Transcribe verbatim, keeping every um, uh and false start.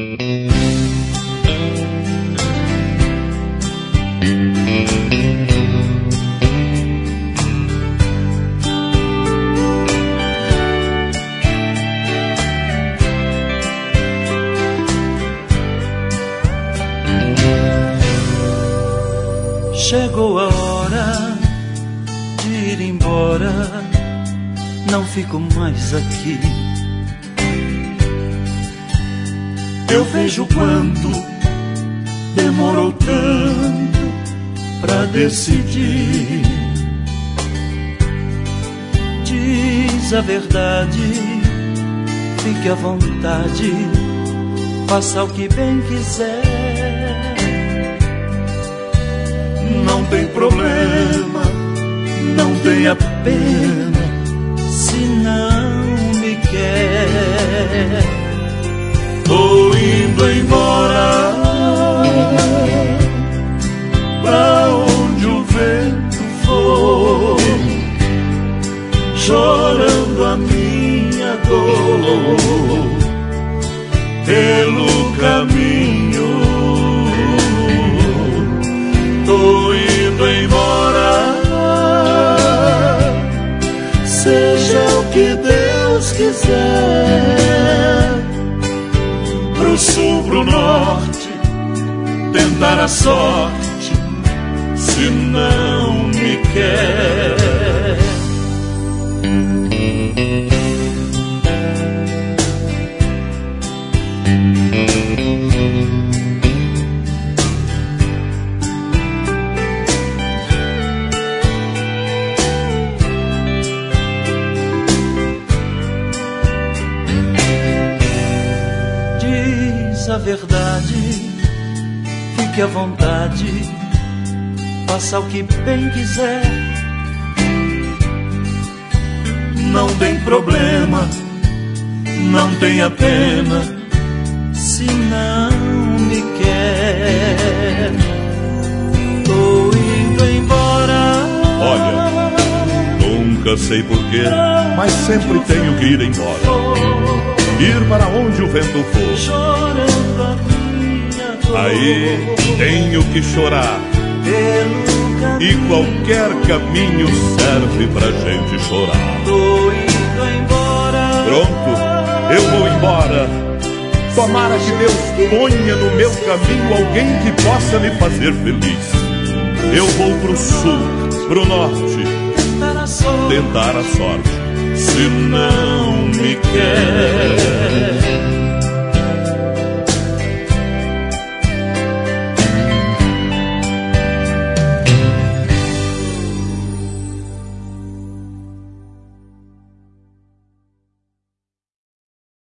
Chegou a hora de ir embora, não fico mais aqui. Eu vejo quanto demorou tanto pra decidir. Diz a verdade, fique à vontade, faça o que bem quiser. Não tem problema, não tenha pena, se não me quer. Tô indo embora, pra onde o vento for, chorando a minha dor pelo caminho. Tô indo embora, seja o que Deus quiser. Pro sul, pro norte, tentar a sorte, se não me quer. A verdade, fique à vontade, faça o que bem quiser. Não tem problema, não tenha pena, se não me quer. Tô indo embora. Olha, nunca sei porquê, mas sempre tenho que ir embora. Ir para onde o vento for, chorando a minha dor. Aí tenho que chorar, e qualquer caminho serve pra gente chorar. Tô indo embora. Pronto, eu vou embora. Tomara que Deus ponha no meu caminho alguém que possa me fazer feliz. Eu vou pro sul, pro norte, tentar a sorte, se não me quer.